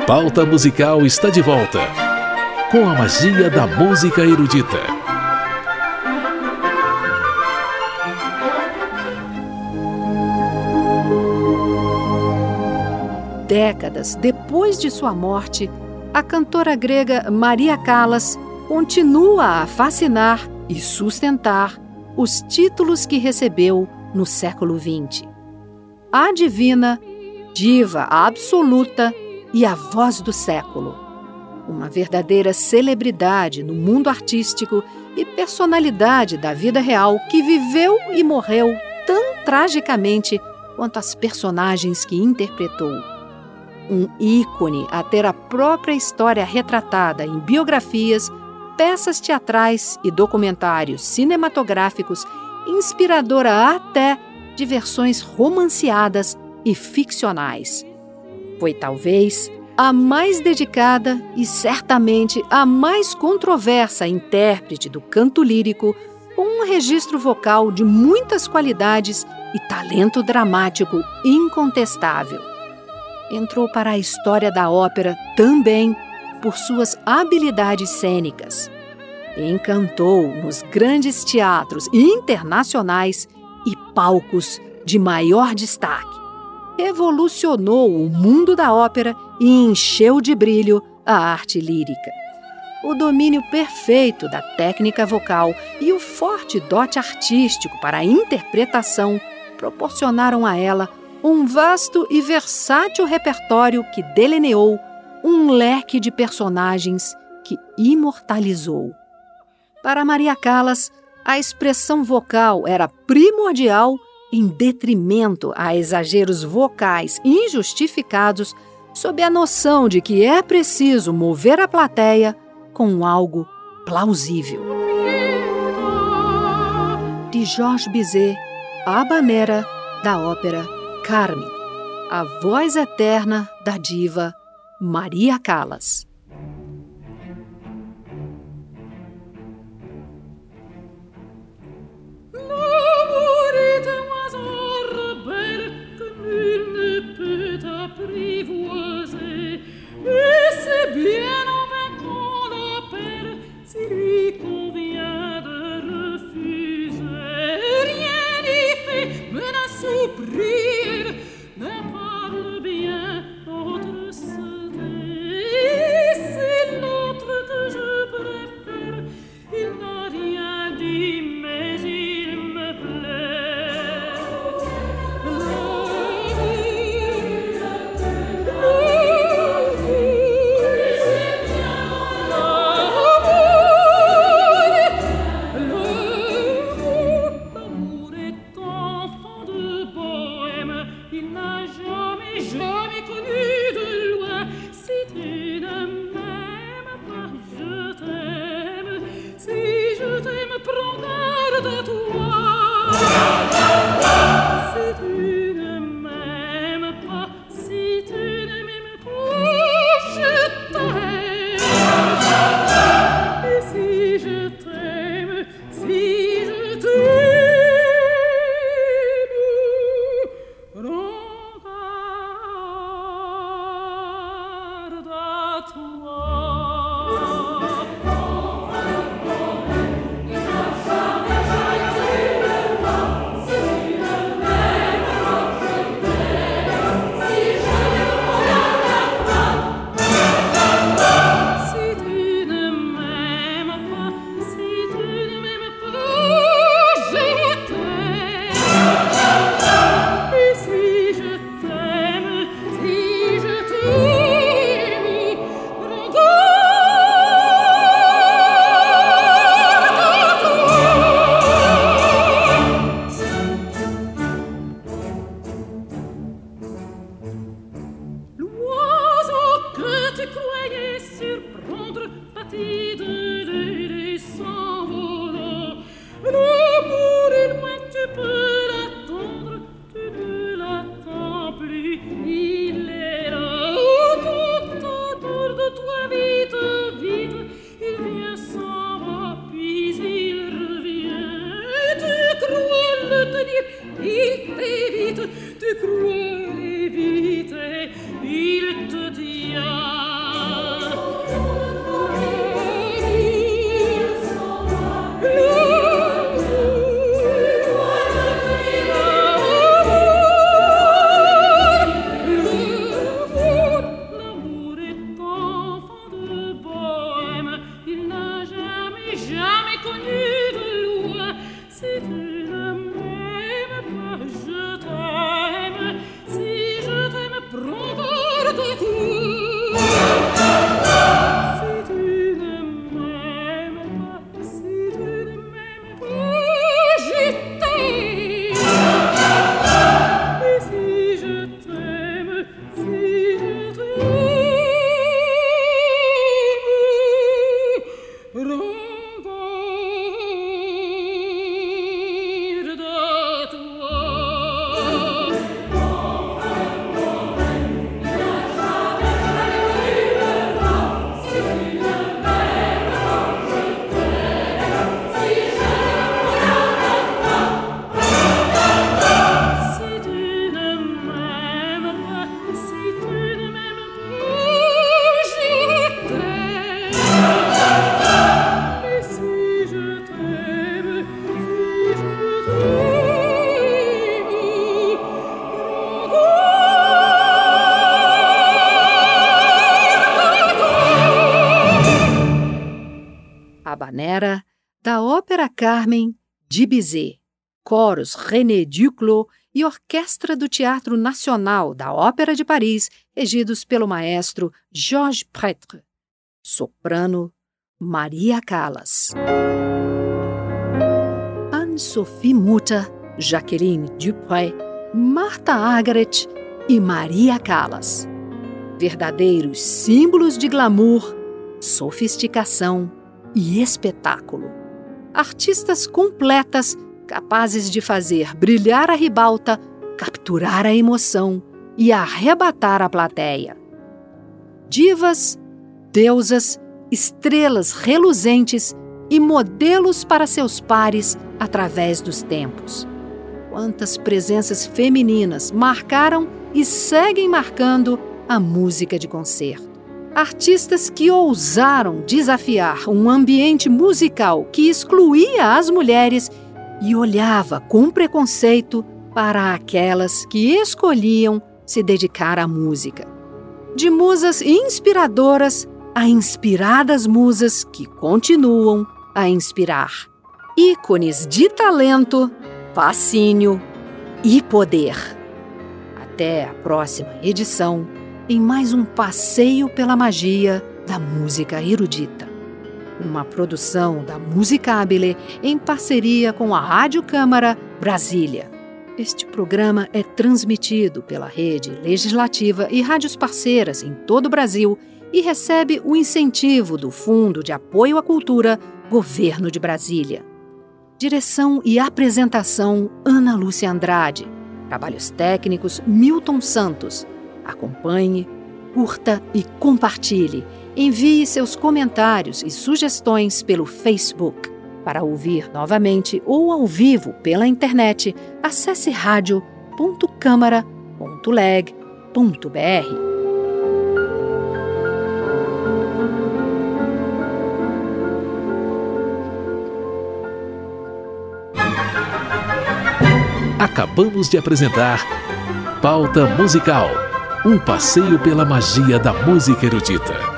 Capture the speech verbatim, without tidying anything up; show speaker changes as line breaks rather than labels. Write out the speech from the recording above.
Pauta Musical está de volta, com a magia da música erudita.
Décadas depois de sua morte, a cantora grega Maria Callas continua a fascinar e sustentar os títulos que recebeu no século vinte. A divina, diva absoluta e a voz do século. Uma verdadeira celebridade no mundo artístico e personalidade da vida real que viveu e morreu tão tragicamente quanto as personagens que interpretou. Um ícone a ter a própria história retratada em biografias, peças teatrais e documentários cinematográficos, inspiradora até de versões romanceadas e ficcionais. Foi talvez a mais dedicada e certamente a mais controversa intérprete do canto lírico, com um registro vocal de muitas qualidades e talento dramático incontestável. Entrou para a história da ópera também por suas habilidades cênicas. Encantou nos grandes teatros internacionais e palcos de maior destaque. Revolucionou o mundo da ópera e encheu de brilho a arte lírica. O domínio perfeito da técnica vocal e o forte dote artístico para a interpretação proporcionaram a ela um vasto e versátil repertório que delineou um leque de personagens que imortalizou. Para Maria Callas, a expressão vocal era primordial em detrimento a exageros vocais injustificados, sob a noção de que é preciso mover a plateia com algo plausível. De Georges Bizet, a habanera da ópera Carmen, a voz eterna da diva Maria Callas.
To
Habanera, da Ópera Carmen, de Bizet, coros René Duclos e orquestra do Teatro Nacional da Ópera de Paris, regidos pelo maestro Georges Prêtre. Soprano, Maria Callas. Anne-Sophie Mutter, Jacqueline Duprat, Martha Argerich e Maria Callas. Verdadeiros símbolos de glamour, sofisticação e espetáculo. Artistas completas, capazes de fazer brilhar a ribalta, capturar a emoção e arrebatar a plateia. Divas, deusas, estrelas reluzentes e modelos para seus pares através dos tempos. Quantas presenças femininas marcaram e seguem marcando a música de concerto. Artistas que ousaram desafiar um ambiente musical que excluía as mulheres e olhava com preconceito para aquelas que escolhiam se dedicar à música. De musas inspiradoras a inspiradas musas que continuam a inspirar. Ícones de talento, fascínio e poder. Até a próxima edição, em mais um passeio pela magia da música erudita. Uma produção da Musicabile em parceria com a Rádio Câmara Brasília. Este programa é transmitido pela Rede Legislativa e rádios parceiras em todo o Brasil e recebe o incentivo do Fundo de Apoio à Cultura, Governo de Brasília. Direção e apresentação, Ana Lúcia Andrade. Trabalhos técnicos, Milton Santos. Acompanhe, curta e compartilhe. Envie seus comentários e sugestões pelo Facebook. Para ouvir novamente ou ao vivo pela internet, acesse radio ponto câmara ponto leg ponto br.
Acabamos de apresentar Pauta Musical, um passeio pela magia da música erudita.